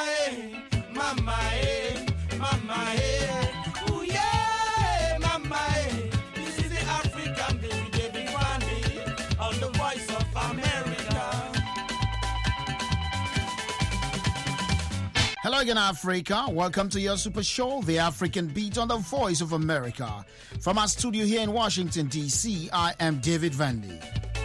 mama, mama, ooh yeah, mama, this is the African baby, David Vandy, on the Voice of America. Hello again, Africa. Welcome to your super show, The African Beat on the Voice of America. From our studio here in Washington, D.C., I am David Vandy.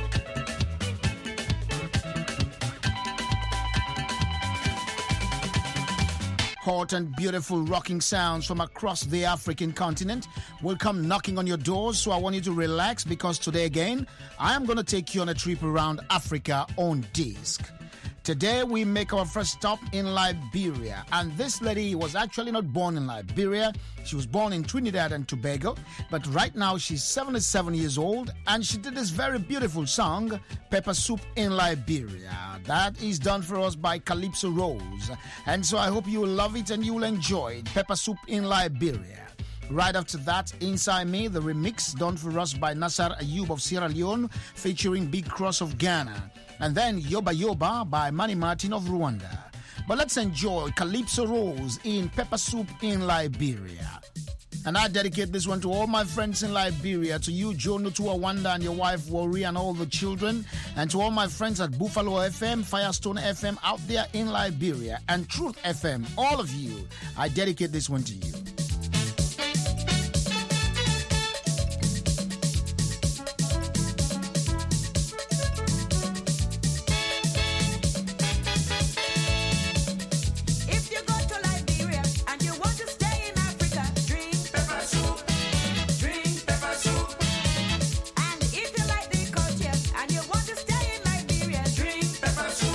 Hot and beautiful rocking sounds from across the African continent will come knocking on your doors, so I want you to relax because today again, I am going to take you on a trip around Africa on disc. Today we make our first stop in Liberia, and this lady was actually not born in Liberia. She was born in Trinidad and Tobago, but right now she's 77 years old, and she did this very beautiful song, Pepper Soup in Liberia. That is done for us by Calypso Rose, and so I hope you will love it and you will enjoy it, Pepper Soup in Liberia. Right after that, Inside Me, the remix done for us by Nassar Ayub of Sierra Leone, featuring Big Cross of Ghana. And then Yoba Yoba by Manny Martin of Rwanda. But let's enjoy Calypso Rose in Pepper Soup in Liberia. And I dedicate this one to all my friends in Liberia, to you, Joe Nutua Wanda and your wife, Wari, and all the children, and to all my friends at Buffalo FM, Firestone FM out there in Liberia, and Truth FM, all of you. I dedicate this one to you.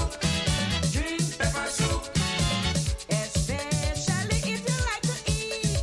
Especially if you like to eat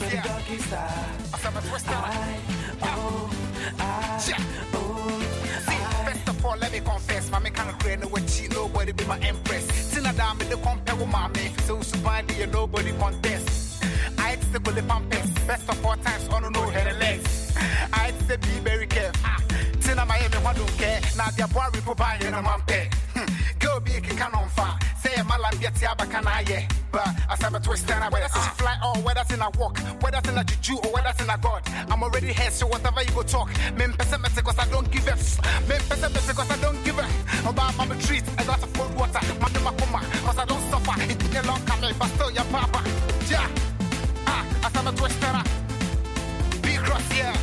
yeah. doggy style. Asaba twister. See, First of all, let me confess, my can't create no way cheat, nobody be my empress. Tina down with the compare with my man, so somebody and nobody contest. I had to stick with the pampers, best of all times, on no head and legs. I had to be very careful. Tina Miami, one don't care. Now they're boring for buying a man pay. Go be a can on fire. Say my land gets here, but can I? Yeah, but I said, but twist and whether it's fly or whether it's in a walk, whether it's in a juju or whether it's in a god. I'm already here, so whatever you go talk. Men pessimistic because I don't give up. Men pessimistic because I don't give up. About mama treat a glass of cold water. Mama Makuma, because I don't suffer. It's been a long time, but still your papa. Yeah, I said, but twist and be cross, yeah.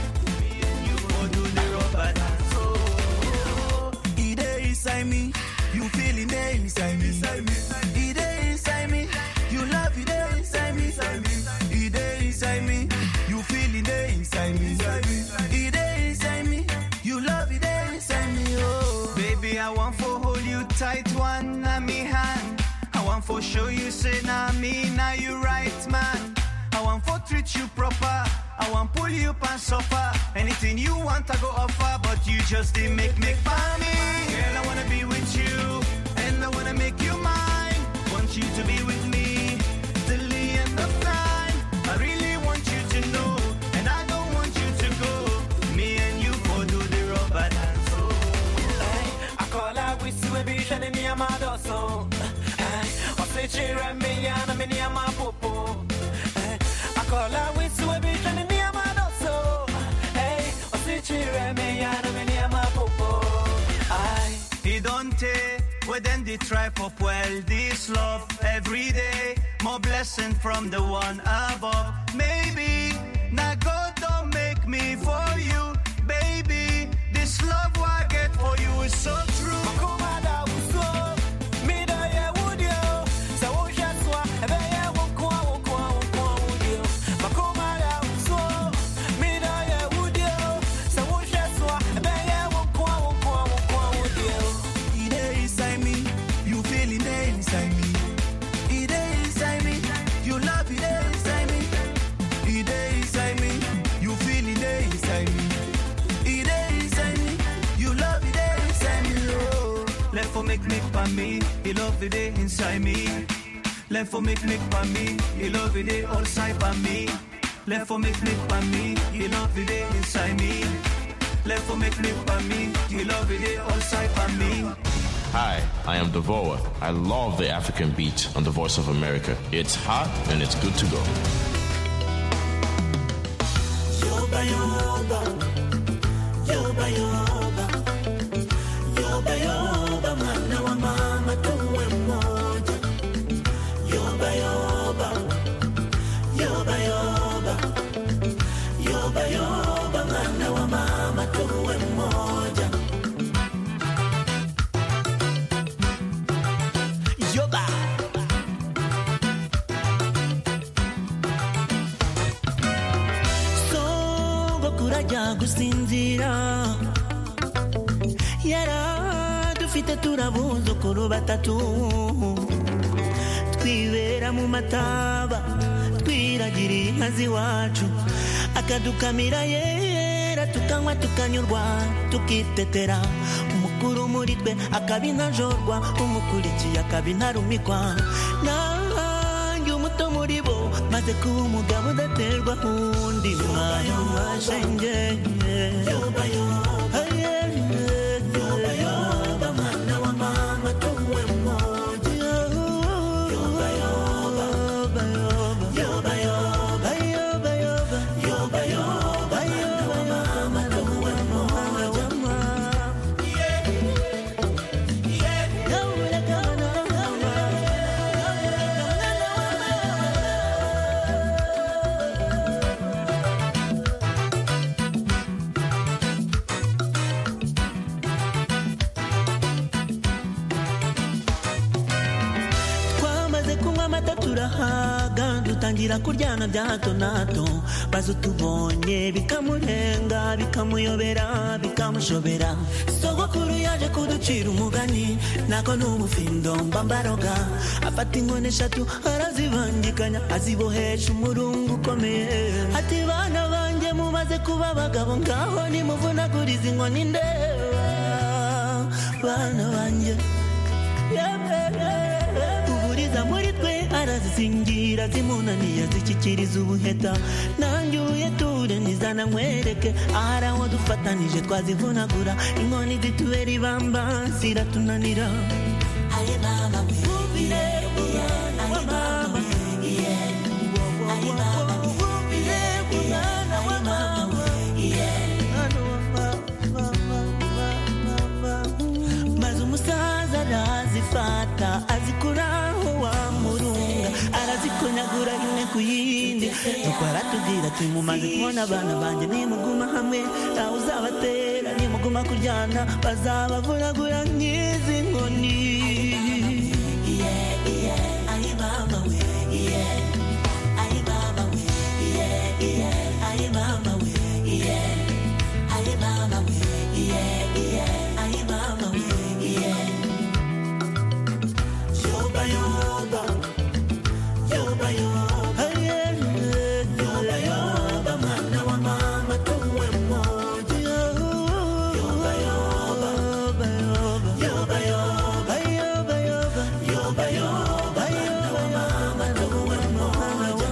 Inside me, you feel it there inside me. It there inside me, you love it there inside me. It there inside me, you feel it there inside me. It there inside me, you love it there inside me. Oh, baby, I want to hold you tight, one na me hand. I want to show you say na me, now you right man. I want to treat you proper. I want pull you past suffer. Anything you want, I go offer, but you just didn't make for me. Girl, I wanna be with you, and I wanna make you mine. Want you to be with me till the end of time. I really want you to know, and I don't want you to go. Me and you go do the rubber dance. I call out with you, baby, shining near my door, so I say cheer and me, and I'm near my popo. I call out with you, baby, shining near my door, so hey, I say cheer and me, and I'm near my popo. He don't take, well then they try for well, this love every day, more blessing from the one above. Maybe, now God don't make me for you, baby, this love I get for you is so true. Make for me, he love it there inside me. Left for make for me, he love it there all side by me. Left for make for me, he love it there inside me. Left for make for me, he love it there all side by me. Hi, I am Devoa. I love the African beat on the Voice of America. It's hot and it's good to go. Yoba yoba, yoba yoba, yoba yoba, mwana wa mama tuwe mmoja. Yoba yoba, yoba yoba, yoba yoba, mwana wa mama tuwe mmoja. Yoba. Kuraja gusinzira yara dufite turabuzo kuru batatu twibera mu mataba twiragirira inkazi wacu akadukamira yera tukanywa tukanyurwa tukitetera umukuru muri twe akabinajorwa umukurikiye akabinarumikwa nanjye umuto muri bo maze kuba umugabo udaterwa undi mwana washenge yoba yoba yoba yoba mwana wa mama tuwe mmoja yoba yoba yoba yoba yoba yoba yoba yoba mwana wa mama tuwe mmoja turahaga dutangira kuryana bya hato na hato bazo tubonye bikamurenga bikamuyobera bikamushobera sogokuru yaje kuducira umugani nako n'ubufindo mbambaroga afata inkoni eshatu arazibangikanya azibohesha umurungu ukomeye kuba bagabo ngaho ni muvunaguriza inkoni ndeba bana banje uburiza muri twe arazisingira zimunaniye zikikiriza ubuheta nanjye ture nizana nkwereke ahari aho dufatanije twazivunagura inkoni zitubera ibamba ziratunanira aye mama mubire aye mama aye mama mubire aye mama maze umusaza arazifata azikuraho wa murunga arazikonyagura imwe ku yindi nuko aratubwira ati mumaze kubona abana banjye nimuguma hamwe ntawe uzabatera nimuguma kuryana bazabavunagura nk'izi nkoni aye mama we aye mama we aye mama we aye mama we aye mama we yoba yoba yoba yoba yoba yoba mwana wa mama tuwe mmoja yoba yoba yoba yoba yoba yoba yoba mwana wa mama tuwe mmoja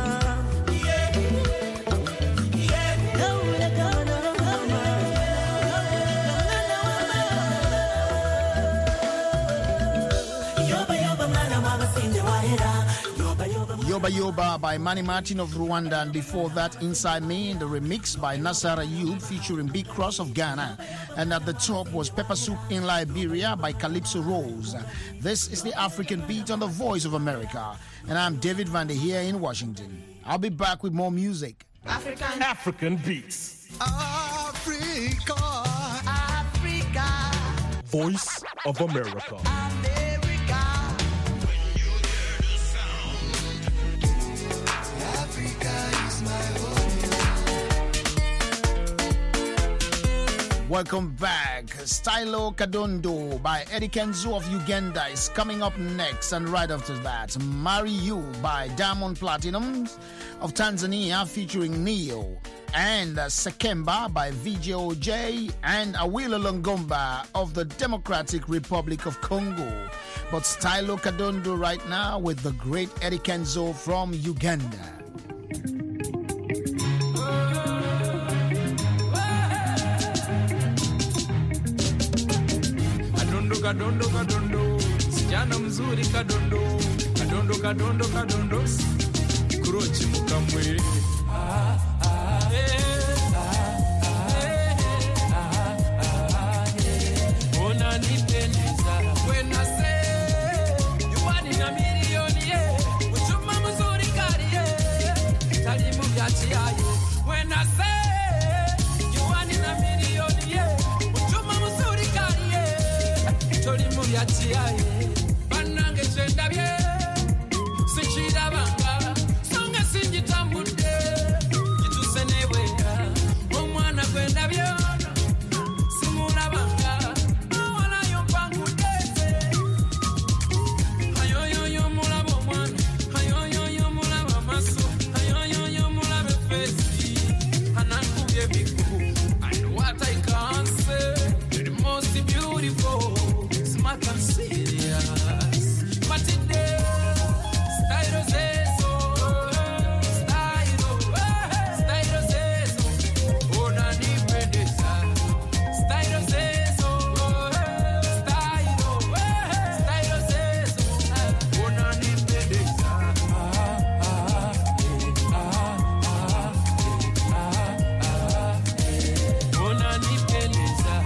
Yoba Yoba by Manny Martin of Rwanda, and before that Inside Me in the remix by Nasser Ayub featuring Big Cross of Ghana, and at the top was Pepper Soup in Liberia by Calypso Rose. This is the African Beat on the Voice of America, and I'm David Vander here in Washington. I'll be back with more music. African Beats. Africa. Voice of America. Welcome back. Stylo Kadondo by Eddie Kenzo of Uganda is coming up next, and right after that, Marry You by Diamond Platinum of Tanzania featuring Neo, and Sekemba by VJOJ and Awilo Longomba of the Democratic Republic of Congo. But Stylo Kadondo right now with the great Eddie Kenzo from Uganda. Kadondo kadondo sijana mzuri kadondo kadondo kadondo kadondo kurochi mukamwe ona nipendeza when I say you want in a million uchuma mzuri kari talimu gachi ayo when I say you want in a million uchuma mzuri kari Tori muri atiaye banange chendabye sichira banga songa singitambude gitusenewe omwana kwendabye simura banga wala yompangude ayoyo mulabo mwana ayoyo mulabo maso ayoyo mulabo fesi anankubye biku and what I can say the most beautiful I can serious, but today, style zezo, style zezo, ona nipendeza, style zezo, style zezo, ona nipendeza. Ona nipendeza.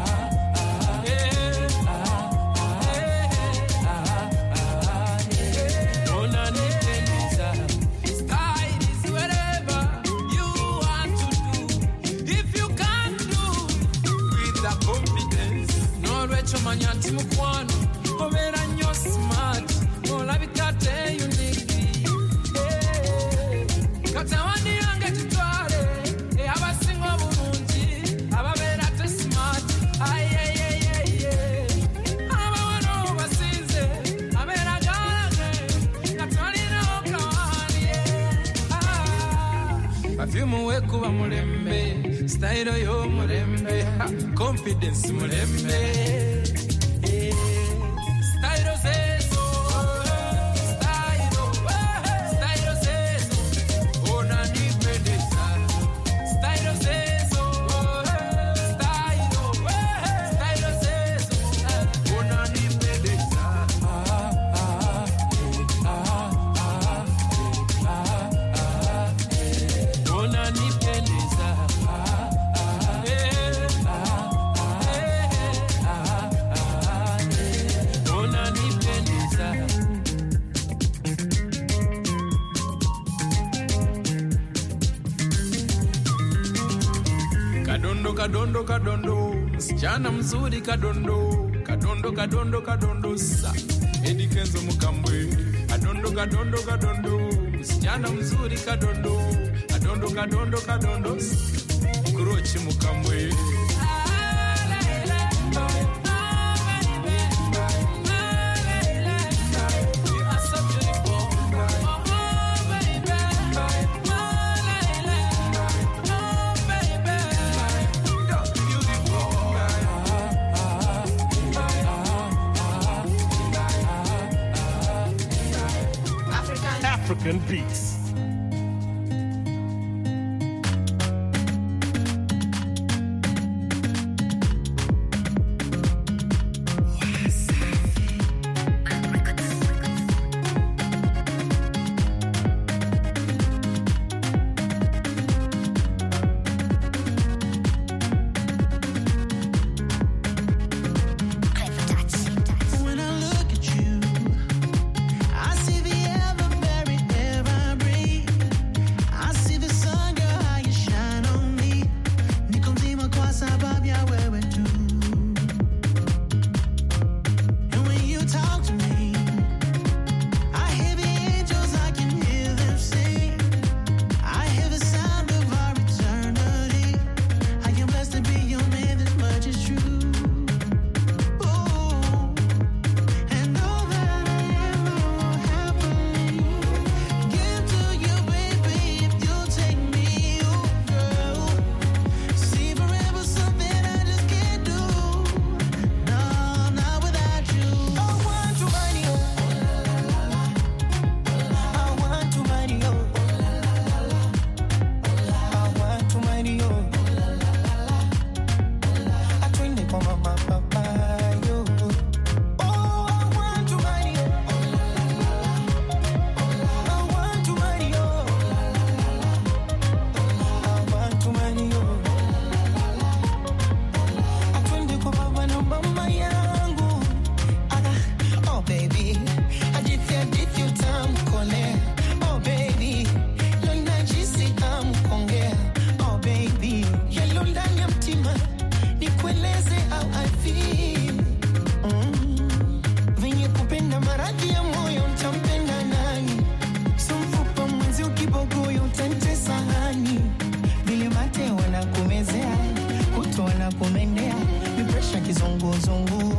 Manyanti mukwano obera nyo smart ola bitate unique katawani yange tutwale abasingo bulungi ababera te smart abawano basinze abera galage katwali no kawani perfume wekuba mulembe, style yo mulembe, confidence mulembe. Style zezo, style zezo, ona nipendeza. Style zezo, style zezo, ona nipendeza. Ona nipendeza. Ona nipendeza. Kadondo kadondo kadondo, msichana mzuri kadondo, kadondo kadondo kadondo sa. Eddie Kenzo Mukambwe. Kadondo kadondo kadondo, msichana mzuri kadondo, kadondo kadondo kadondo sa. Kurochi Mukambwe. African beats. When I look at you, I see the ever-buried air I breathe. I see the sun, girl, how you shine on me. Niko mzima kwa sababu ya wewe tu. And when you talk to me, I hear the angels, I can hear them sing. I hear the sound of our eternity. I am blessed to be your man, this much is true. And all that I am, I will happily give to you, baby, if you'll take me, oh girl. See, forever something I just can't do. No, not without you. I want to marry you. I want to marry you. I want to marry you. I twin it for my papa, you. Oh, I want to marry you. I want to marry you. I want to marry you. I twin it for baba na mama yangu. Oh baby, hadithi utamu kole. Oh baby, leo najisi tamu kuongea. Oh baby, yalo ndani ya mtima nikueleze how I feel. Venye kupenda maradhi ya moyo mtampenda nani? So mfupa mwenzi ukibogoyo utantesa hani. Vile mate wanakumezea, kuto wanakumendea, ni pressure kizunguzungu.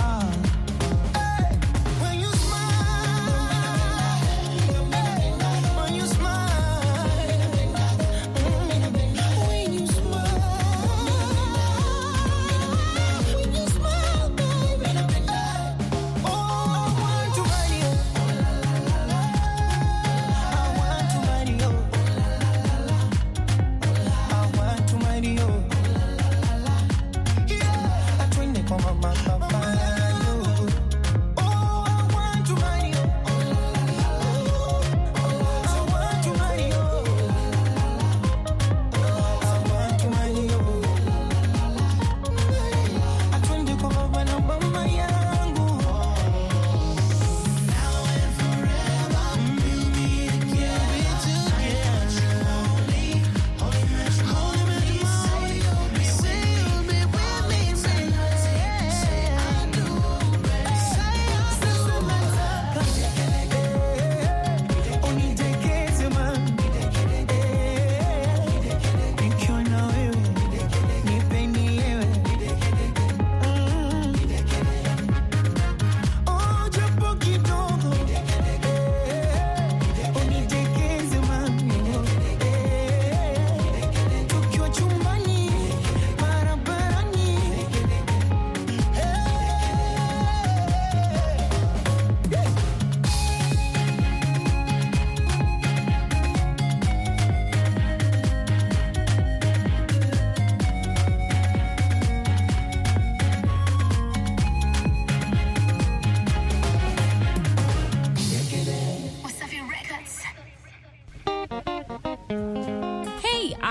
When you smile, when you smile, when you smile, baby. Oh, I want to marry you. I want to marry you. I want to marry you. Yeah, I twin it for my papa.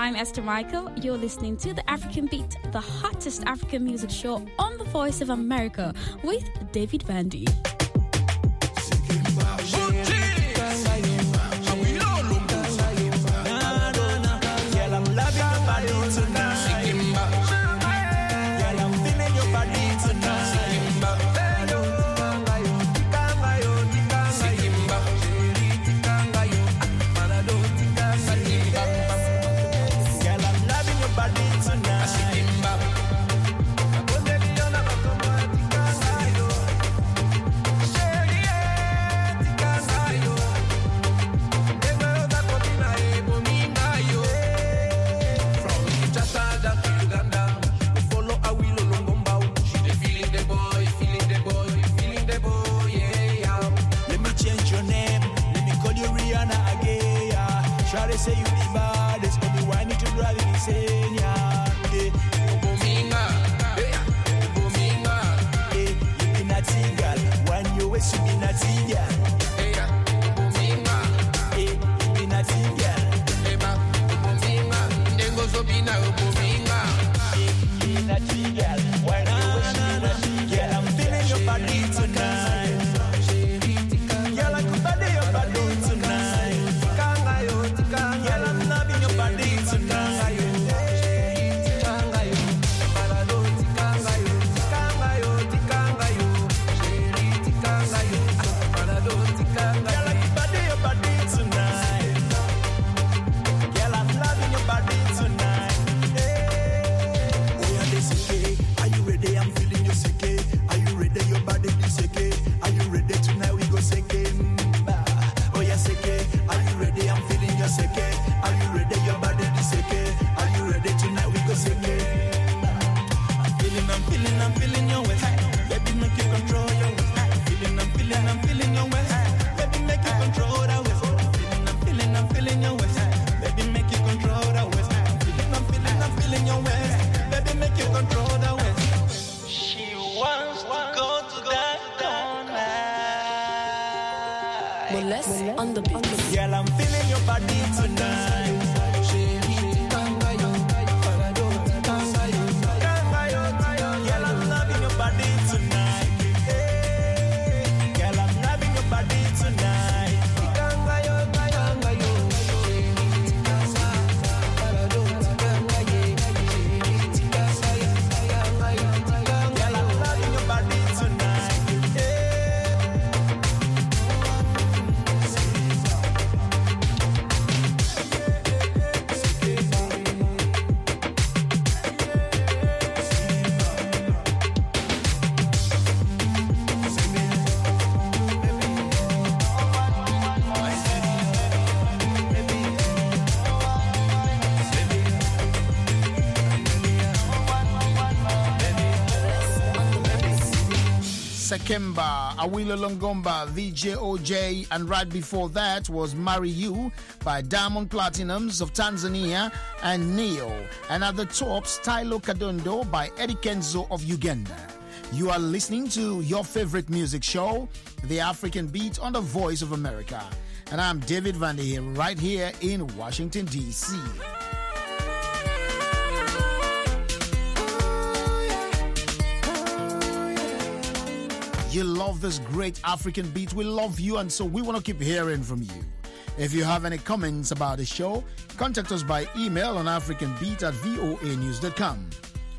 I'm Esther Michael. You're listening to The African Beat, the hottest African music show on the Voice of America with David Vandy. Say you the baddest, but me why need to drive it insane, yeah. Hey, you be naughty girl, when you wish you be naughty girl. Hey, you be naughty girl. Hey, you be naughty girl, when you wish you be naughty girl. I'm feeling your body tonight. Girl, I could body your body tonight. Girl, I'm loving your body tonight. On the beat. Girl, I'm feeling your body tonight. Girl, I'm loving your body tonight. Girl, I'm loving your body tonight. Girl, I'm loving your body tonight. Sekemba, Awilo Longomba, VJOJ, and right before that was Marry You by Diamond Platinums of Tanzania and Neo. And at the top, Stylo Kadondo by Eddie Kenzo of Uganda. You are listening to your favorite music show, The African Beat on the Voice of America. And I'm David Vandy right here in Washington, D.C. You love this great African beat. We love you, and so we want to keep hearing from you. If you have any comments about the show, contact us by email on africanbeat@voanews.com.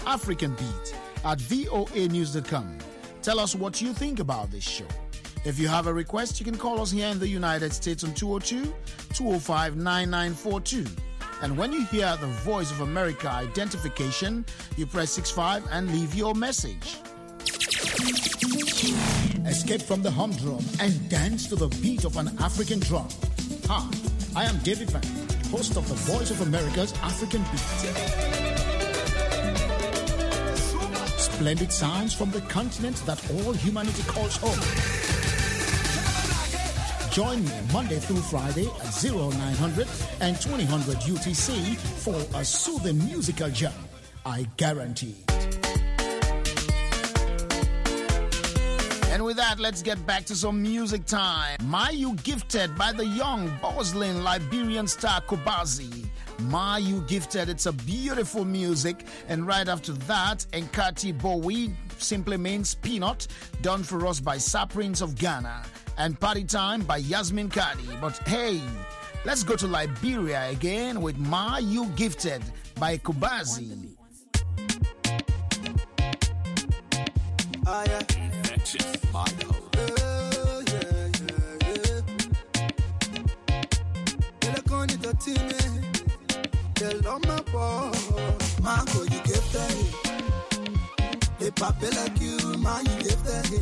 africanbeat@voanews.com. Tell us what you think about this show. If you have a request, you can call us here in the United States on 202-205-9942. And when you hear the Voice of America identification, you press 65 and leave your message. Escape from the humdrum and dance to the beat of an African drum. Hi, I am David Van, host of the Voice of America's African Beat. Splendid sounds from the continent that all humanity calls home. Join me Monday through Friday at 0900 and 2000 UTC for a soothing musical jam. I guarantee. And with that, let's get back to some music time. My You Gifted by the young Boslin Liberian star Kobazi. My You Gifted, it's a beautiful music. And right after that, Nkati Bowie simply means peanut, done for us by Saprins of Ghana. And Party Time by Yasmin Kadi. But hey, let's go to Liberia again with My You Gifted by Kobazi. Marco, you gifted. They pop it like you, man, you gifted.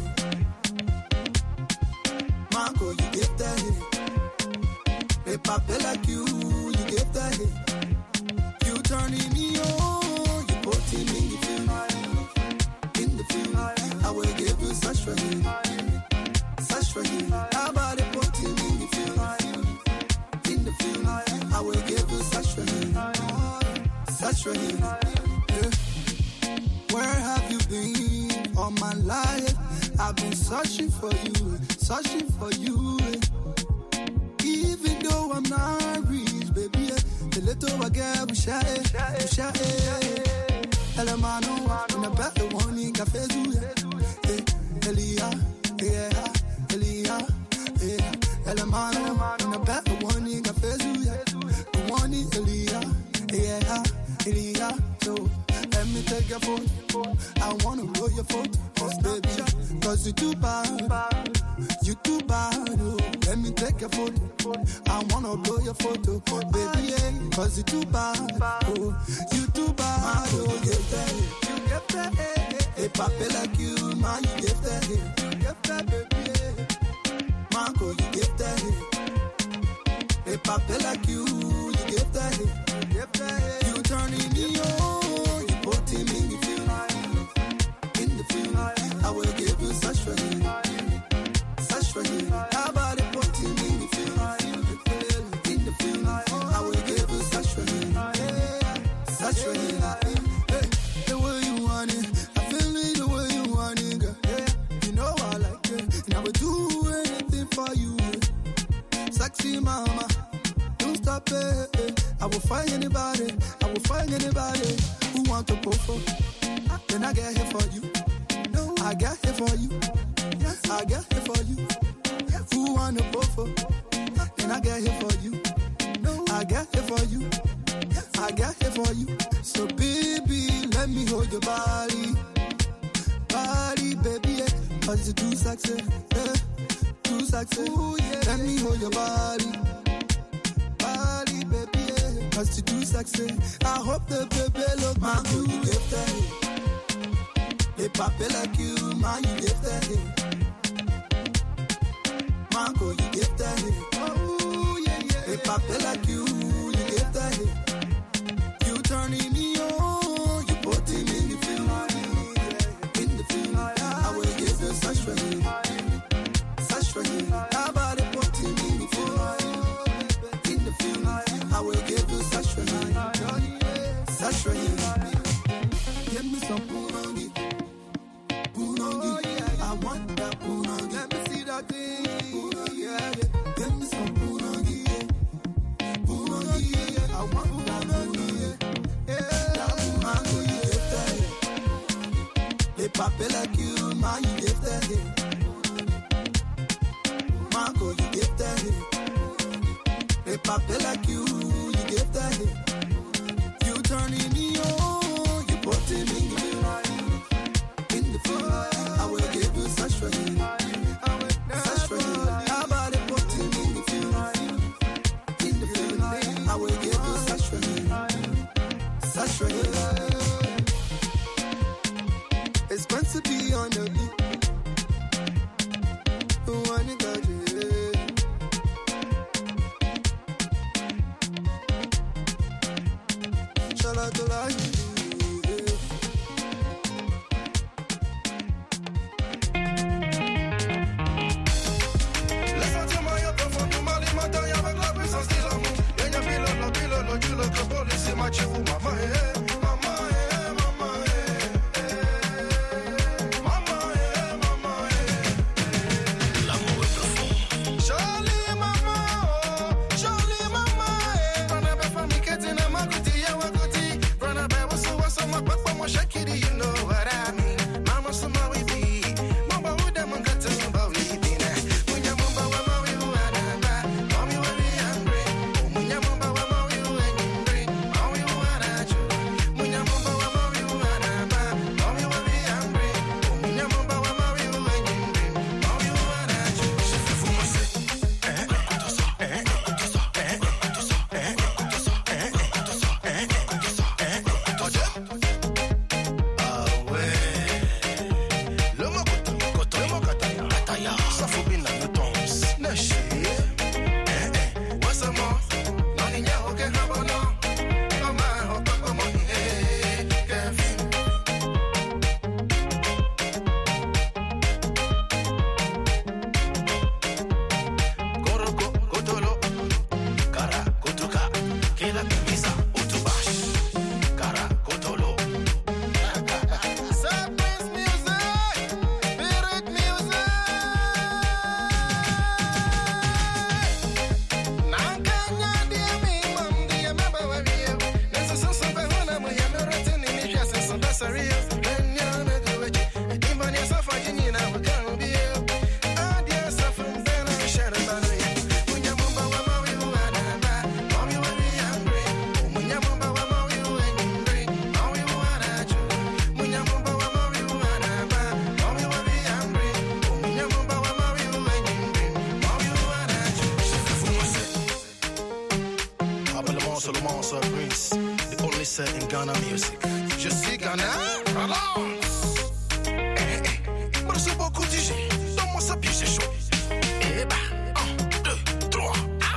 Marco, you gifted. They pop it like you gifted. You turning me on, you putting me in the field. I will give you such for you. How about it putting me in the field? I will give you such for you. Yeah. Where have you been all my life? I've been searching for you. Even though I'm not rich, baby, the little I get, we share it. Elamano, in a better one in Cafe Elia. Elamano, in a better one in Cafe the one in Elia. So let me take your phone. I wanna blow your photo, baby. Cause you too bad. Oh. Let me take your photo. I wanna blow your photo, baby. Yeah. Cause you too bad. Oh, you too bad. Oh, you get that. Hey, papi like you, man, you get that. You get that, baby. Marco, you get that. Hey, papi like you get that. You turning me on, you putting me in the field. I will give you such for you. How about it putting me in the field? I will give you such for you. Hey, the way you want it, I feel it the way you want it, girl. You know I like it, and I will do anything for you. Sexy mama, don't stop it. I will find anybody who want to pull for. Then I get here for you. I get here for you. I get here for you. Who want to pull for? Then I get here for you. I get here for you. I get here for you. So baby, let me hold your body, baby. Yeah. Cause you're too sexy, yeah. Too sexy. Ooh, yeah. Let me hold your body, baby. Yeah. Cause you're too sexy. I hope the baby look my good. You gifted. They pop it like you, man, you gifted. Marco, you gifted. Oh, yeah. They pop it like you gifted. You turning me on, you putting me in the field. I will give you such for you. How about it putting me in the field? I will give you such for you. Give me some punongi. I want that punongi. Let me see that thing. Give me some punongi. I want that punongi. That punongi, you gifted. They pop it like you, man, you gifted. Marco, you gifted. They pop it like you gifted. You turning me on, you putting me in the field. I will give you such for you. How about it putting me in the field? I will give you such for you. It's meant to be on the beat. Who want it, got you? Shall I do like you? Balance, the only set in Ghana music. Je suis Ghana, balance. Merci beaucoup DJ, donne-moi ça puis c'est chaud. Eh bah, 1, 2, 3,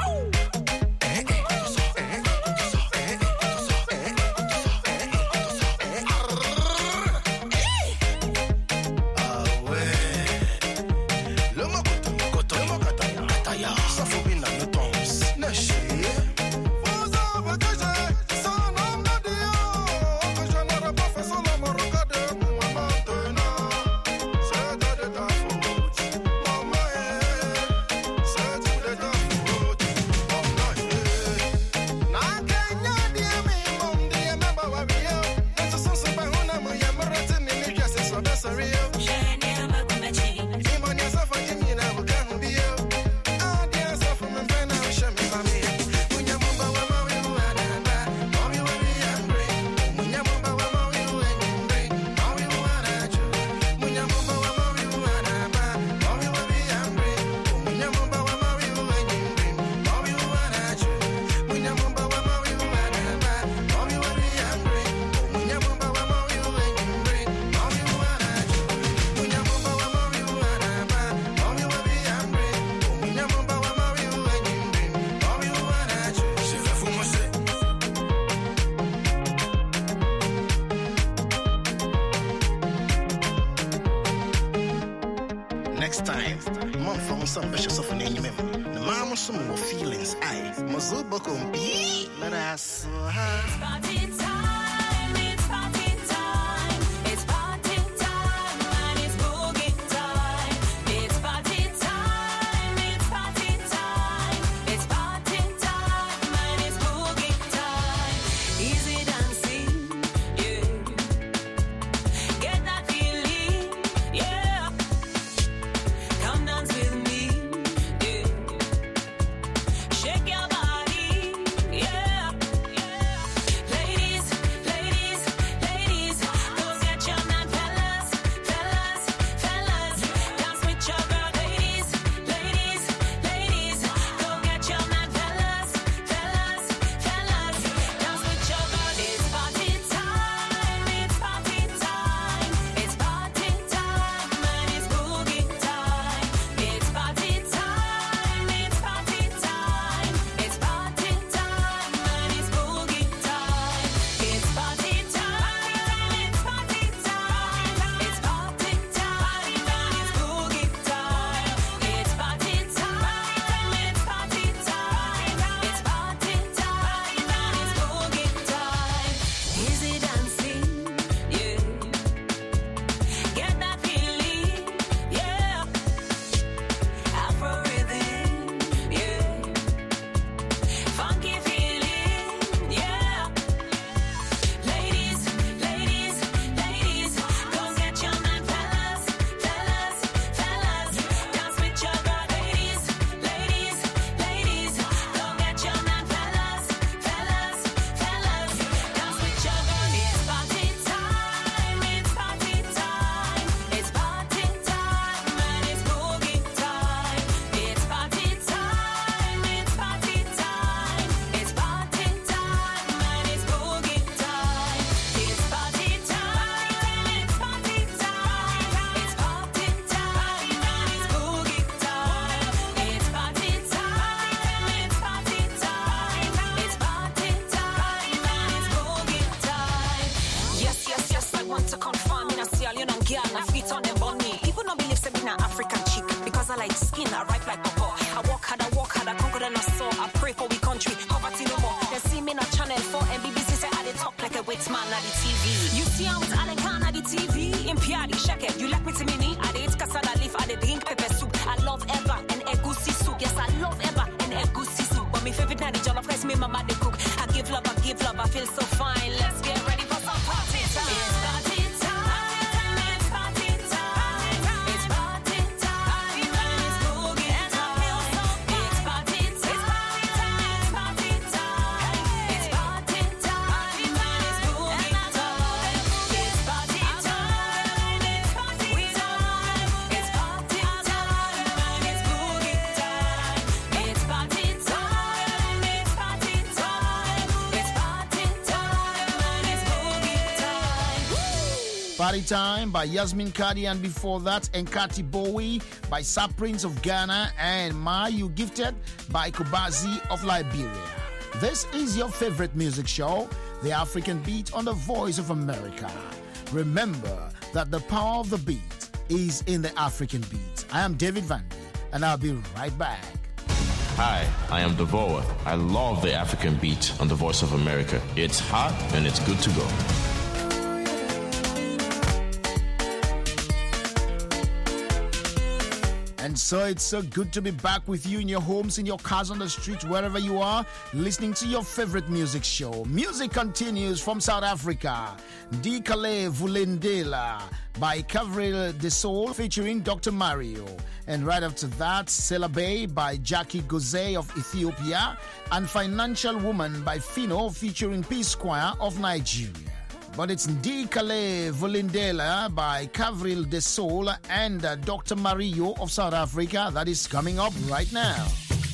next time, mom found some precious of an enemy. The mama some more feelings. I Mazuba compi. Let us Party time, it's party time. It's party time, and it's boogie time. It's party time, it's party time. It's party time, and it's boogie time. Easy dancing, yeah. Get that feeling, yeah. Come dance with me, yeah. Shake your body, yeah. Ladies, ladies, ladies, go get your man, fellas, fellas, fellas. Dance with your girl, ladies, ladies, ladies, go get your man, fellas, fellas, fellas. Dance with your girl. It's party time, it's party time. It's party time, and it's boogie time. It's party time, it's party time. It's party time, and it's boogie time. It's party time, it's party time. It's party time, and it's boogie time. It's party time, it's party time. It's party time, and it's boogie time. Easy dancing, yeah. Get that feeling, yeah. Afro rhythm, yeah. Funky feeling, yeah. Ladies, ladies, ladies, go get your man, fellas, fellas, fellas. Dance with your girl, ladies, ladies, ladies, go get your man, fellas, fellas, fellas. Dance with your girl. It's party time, it's party time. It's party time, and it's boogie time. It's party time, it's party time. It's party time, and it's boogie time. It's party time, it's party time. It's party time, and it's boogie time. It's party time, it's party time. It's party time, and it's boogie time. Yes, yes, yes, I want to confirm. In a see all you know, girl, my feet on them bunny. People don't believe say me na African chick because I like skin, I ripe like pawpaw. I work hard, I conquer the Nassau. I pray for we country, poverty no more. They see me na Channel 4 and BBC say I dey talk like a wet man at the TV. You see I'm with Alan Khan at the TV. In Piadi, shake it. You like me to mini? I dey eat cassava leaf, I dey drink pepper soup. I love Eva and egusi soup. Yes, I love Eva and egusi soup. But my favorite na the jollof rice, me mama dey cook. I give love, I feel so fine. Let's get ready for some party time. It's party time, it's party time. It's party time, and it's boogie time. It's party time, it's party time. It's party time, and it's boogie time. It's party time, it's party time. It's party time, and it's boogie time. It's party time, it's party time. It's party time, Party Time by Yasmin Kadi, and before that, Enkati Bowie by Sir Prince of Ghana, and My You Gifted by Kubazi of Liberia. This is your favorite music show, The African Beat on the Voice of America. Remember that the power of the beat is in the African beat. I am David Vandy, and I'll be right back. Hi, I am Devoa. I love the African beat on the Voice of America. It's hot and it's good to go. And so it's so good to be back with you in your homes, in your cars, on the street, wherever you are, listening to your favorite music show. Music continues from South Africa. Dikale Vulindela by Kavril De Soul featuring Dr. Mario. And right after that, Selabe by Jackie Goze of Ethiopia, and Financial Woman by Fino featuring P-Squire of Nigeria. But it's Ndikale Vulindela by Kavril De Soul and Dr. Mario of South Africa that is coming up right now.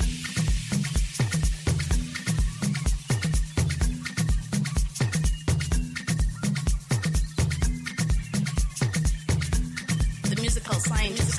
The musical scientist.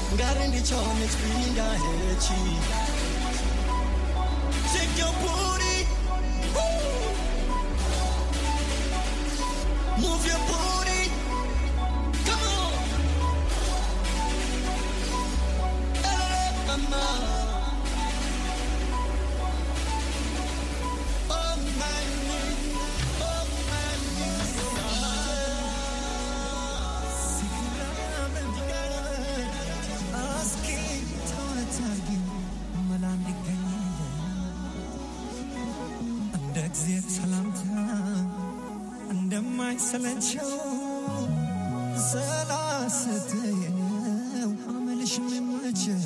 Garindi chomich pinga hechi. Shake your booty. Woo. Move your booty. Come on. Hey, mama. Oh, my name. Oh, my ሰለቸው ሰላስተየው አመልሽ ምመቸው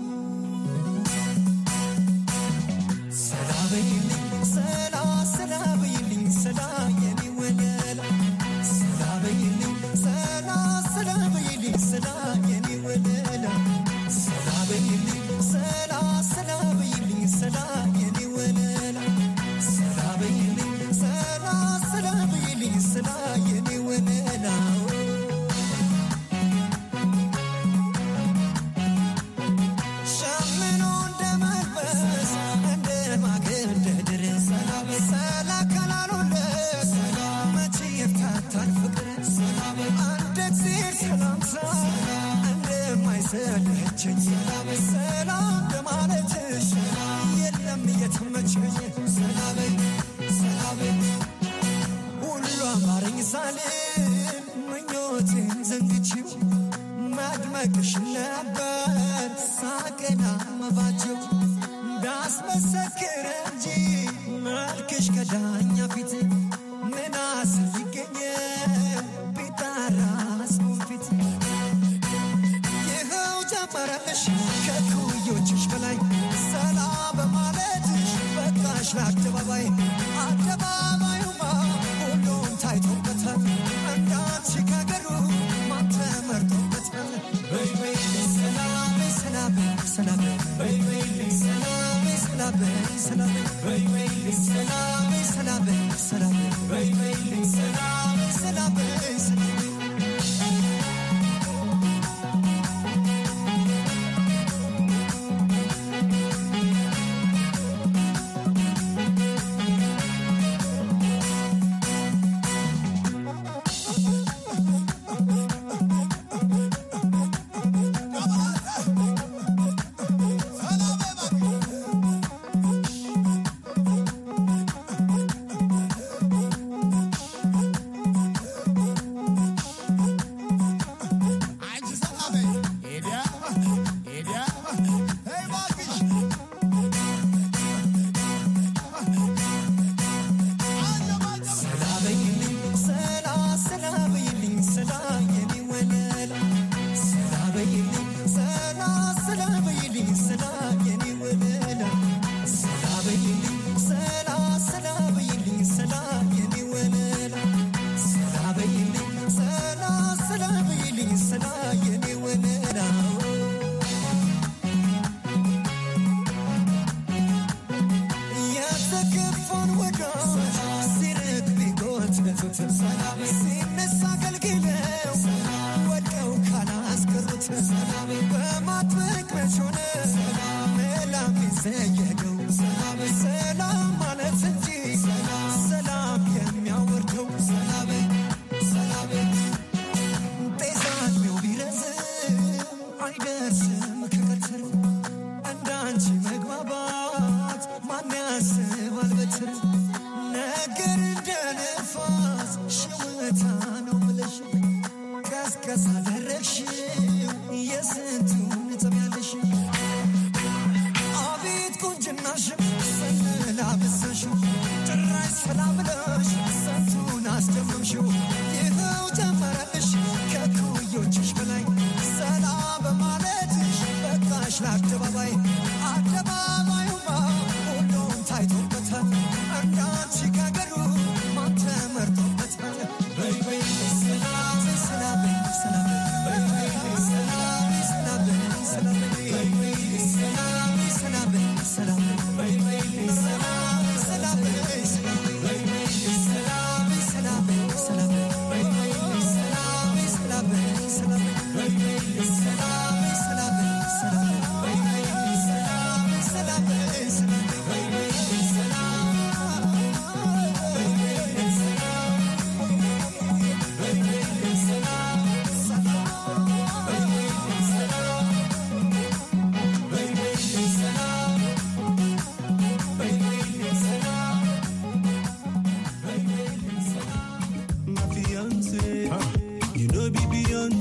ሰላበይልኝ ሰላበይልኝ ሰላ የኔ ወለላ ሰላበይልኝ ሰላበይልኝ ሰላ የኔ ወለላ ሰላበይልኝ ሰላበይልኝ ሰላ የኔ ወለላ ሰላበይልኝ ሰላበይልኝ ሰላ የኔ ወለላ ሻምኖ እንደመልበስ እንደማገደድር ሰላም ሰላ ካላሉለት መቼ ይፍታታል ፍቅር ሰላም አንድ ጊዜ ሰላምታ እንደማይሰለቸኝ ሰላም ለማለትሽ የለም የተመቸኝ ሰላም ሁሉ አማረኝ ሳልል ምኞቴን ዘንግቼው ማድመቅሽ ነበር ሳቅና መባቸው እንዳስመሰክር እንጂ መልክሽ ከዳኛ ፊት ምን አስሊገኘ ቢጣራ ሰው ፊት ይኸው ጀመረሽ ከኩዮችሽ በላይ ሰላም በማለትሽ በቃሽ ለአደባባይ አደባባዩማ ሁሉም ታይቶበታል እንዳንቺ ከገሩ ማን ተመርጦበታል በይ በይ ሰላም ሰላም ሰላም በይ በይ ሰላም ሰላም ሰላም በይ በይ ሰላም ሰላም ሰላም በይ በይ ሰላም ሰላም ሰላም ነገር እንደነፋስ ሽወታ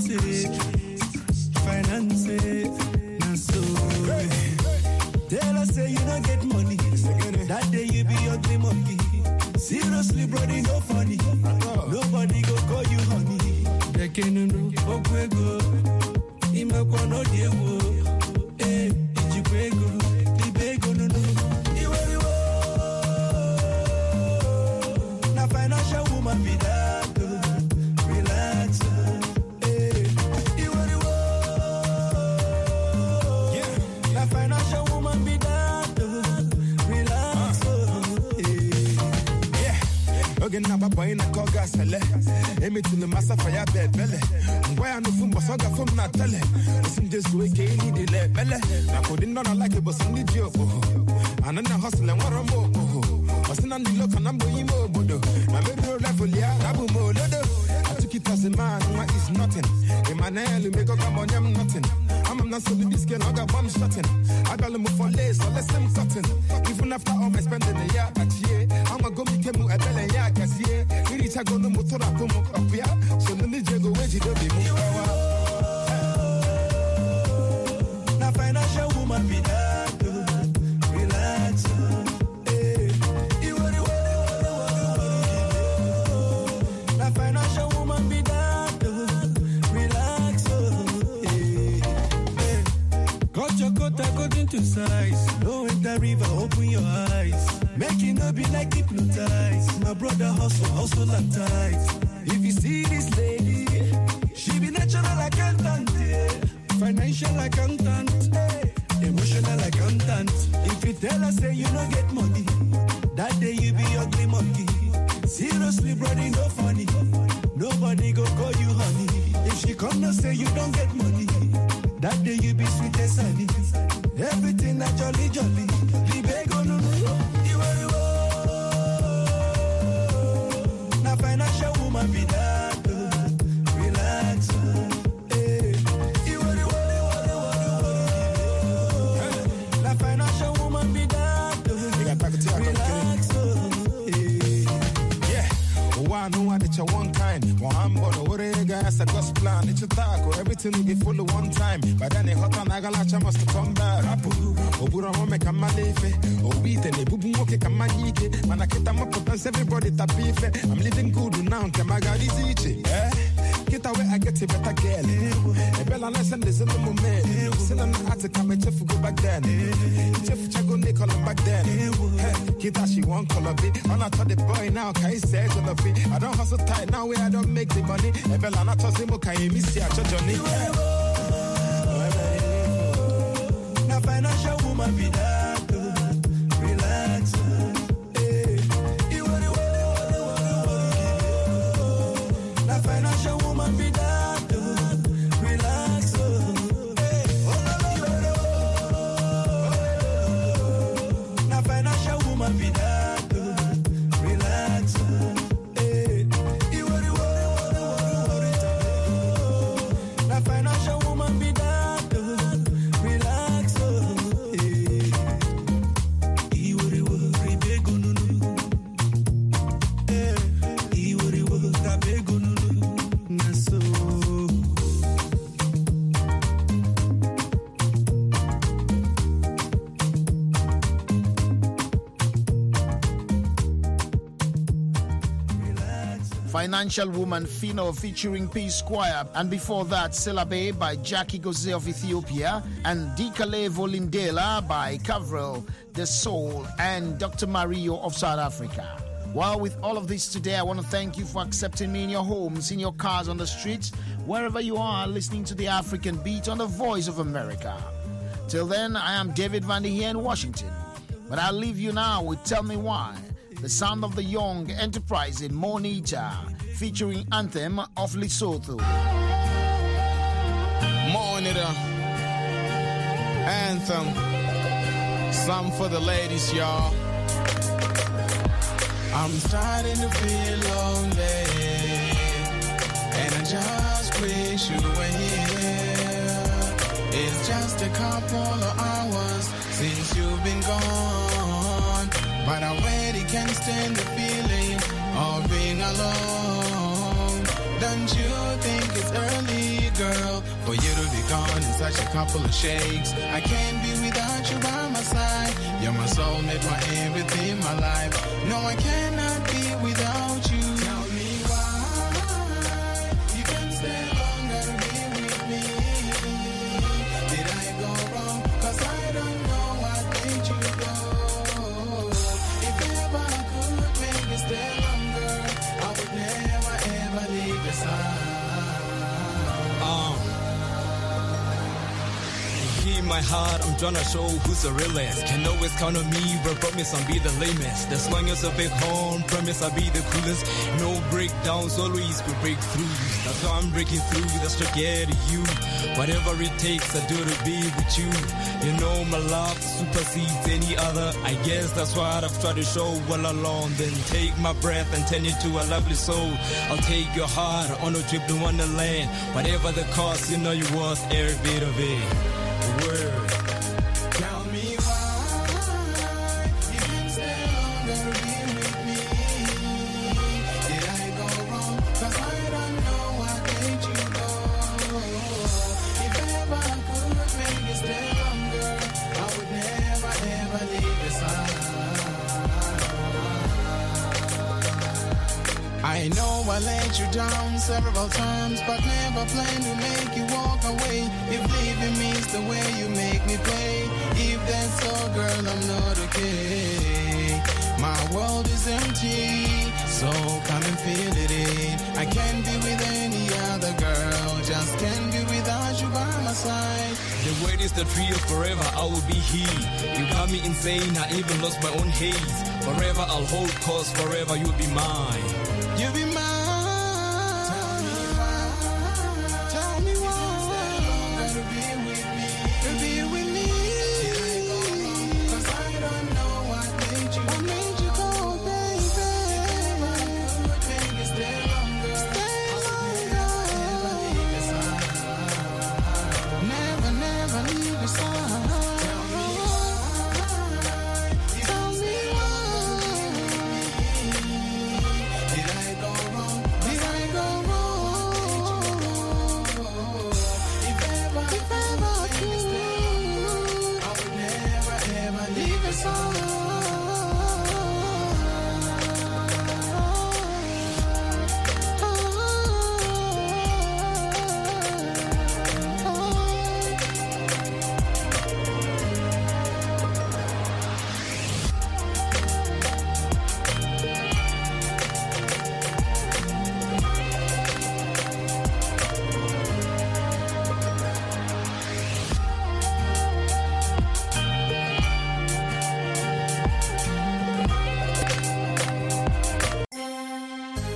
finance, na so. Tell us say you don't get money. That day you be ugly monkey. Seriously, brody, no funny. Nobody go call you honey. They can't know okwego. Imekwa no diego. Ijikwego. Libego no no. Iweriwo. Na financial woman be that. Relax. Iweriwo. Yeah. Na financial woman be that. Relax. Again, now boy in a coga sele. Emi to the massa for your bed belly. Why I no fun bosoga from na tele. Listen this way, can't need the belly. I couldn't not like it, but some need you. And then I hustle and what I'm more. I seen on the look and I'm going more. I made no level, yeah, I'm more. I took it as a man, what is nothing. In my nail, make a come on, I'm nothing. I'm not so this girl, I got one shutting. I got them for lace, so let's them cutting. Even after all my spending a year, but yeah, I'm a go make him a belly, yeah, cause yeah, you reach a go no motor up, yeah, so the need to go where you don't be moving. Now, financial woman be that, relax. Now, financial woman be that, relax. Cut your coat according to size. Don't enter river, open your eyes. Make it not be like hypnotized. My brother hustle and tight. If you see this lady, she be natural accountant, yeah. Financial accountant, emotional accountant. If you tell her say you don't get money, that day you be ugly monkey. Seriously, brody, no funny. Nobody go call you honey. If she come and say you don't get money, that day you be sweet as honey. Everything that jolly. The beg on no. Now financial woman be that. Relax. Now financial woman be that. Relax. Yeah. One who had it one kind. One but Orega has a God's plan. It's a taco. Everything will be full of one time. But then a hot and agalacha must come back. Obura home come malefe. Obite ne bubu moke come manike. Manaketa mapotans everybody tapife. I'm living good now. Kamagari zichi. Get away, I get a better girl. A bella lesson is in the moment. Send an art come a chef go back then. Chef Chago Nicol back then. Kita she won't call a bit. On I told the boy now, can you say it? I don't hustle tight now where I don't make the money. A bella not toss him, can you miss ya? Johnny. Now financial woman be that. Relax. Now financial woman be that. Relax. Now financial woman be that. Relax. Now financial woman be that. Relax. Financial Woman Fino featuring P Squire, and before that Selabe by Jackie Goze of Ethiopia, and Dikale Volindela by Cavrel the Soul, and Dr. Mario of South Africa. Well, with all of this today, I want to thank you for accepting me in your homes, in your cars, on the streets, wherever you are listening to the African Beat on the Voice of America. Till then, I am David Vandy here in Washington. But I'll leave you now with Tell Me Why, the sound of the young, enterprising Monita, featuring Anthem of Lesotho. Monita, Anthem, some for the ladies, y'all. I'm starting to feel lonely, and I just wish you were here. It's just a couple of hours since you've been gone, but I already can't stand the feeling of being alone. Don't you think it's early? girl, for you to be gone in such a couple of shakes. I can't be without you by my side. You're my soulmate, my everything, my life. No, I cannot be without you. Tell me why you can stay longer to be with me. Did I go wrong? 'Cause I don't know what made you go. If ever I could make you stay longer, I would never ever leave your side. In my heart, I'm tryna show who's the realest. Can always count on me, but promise I'll be the lamest. As long as I back home, promise I'll be the coolest. No breakdowns, always be breakthroughs. That's how I'm breaking through, that's to get you. Whatever it takes, I do to be with you. You know my love supersedes any other. I guess that's what I've tried to show all along. Then take my breath and turn it to a lovely soul. I'll take your heart on a trip to Wonderland. Whatever the cost, you know you're worth every bit of it. Word. Tell me why you can stay longer to be with me. Did I go wrong? 'Cause I don't know what made you go. If ever I could make you stay longer, I would never ever leave your side. I know I let you down several times, but never plan to make you walk away. If leaving me is the way you make me play, if that's so, girl, I'm not okay. My world is empty, so come and feel it in. I can't be with any other girl, just can't be without you by my side. The word is the tree of forever, I will be here. You got me insane, I even lost my own haze. Forever I'll hold course, forever you'll be mine.